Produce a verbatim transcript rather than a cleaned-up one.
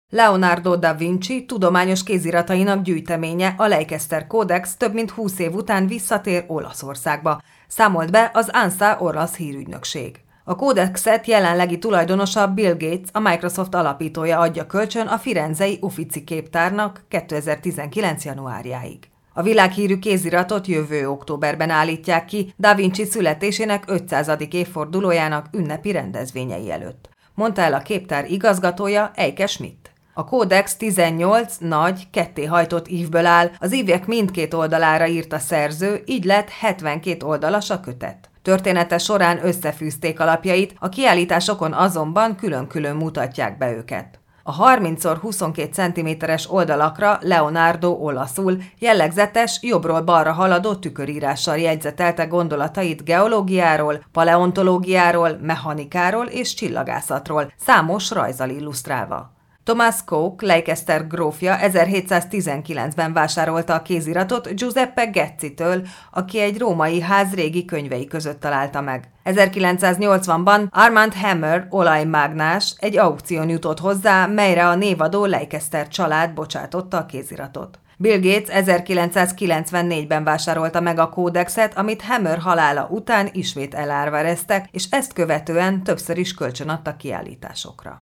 Leonardo da Vinci tudományos kéziratainak gyűjteménye, a Leicester Codex több mint húsz év után visszatér Olaszországba, számolt be az ANSA olasz hírügynökség. A kódexet jelenlegi tulajdonosa Bill Gates, a Microsoft alapítója adja kölcsön a firenzei Uffizi képtárnak kétezer-tizenkilenc. januárjáig. A világhírű kéziratot jövő októberben állítják ki Da Vinci születésének ötszázadik évfordulójának ünnepi rendezvényei előtt, mondta el a képtár igazgatója, Eike Schmidt. A kódex tizennyolc nagy, kettéhajtott ívből áll, az ívek mindkét oldalára írt a szerző, így lett hetvenkét oldalas a kötet. Története során összefűzték alapjait, a kiállításokon azonban külön-külön mutatják be őket. A harminc szor huszonkét centiméteres oldalakra Leonardo olaszul jellegzetes, jobbról balra haladó tükörírással jegyzetelte gondolatait geológiáról, paleontológiáról, mechanikáról és csillagászatról, számos rajzzal illusztrálva. Thomas Coke, Leicester grófja ezerhétszáztizenkilencben vásárolta a kéziratot Giuseppe Gezzitől, aki egy római ház régi könyvei között találta meg. ezerkilencszáznyolcvanban Armand Hammer olajmágnás egy aukción jutott hozzá, melyre a névadó Leicester család bocsátotta a kéziratot. Bill Gates ezerkilencszázkilencvennégyben vásárolta meg a kódexet, amit Hammer halála után ismét elárvereztek, és ezt követően többször is kölcsönadta kiállításokra.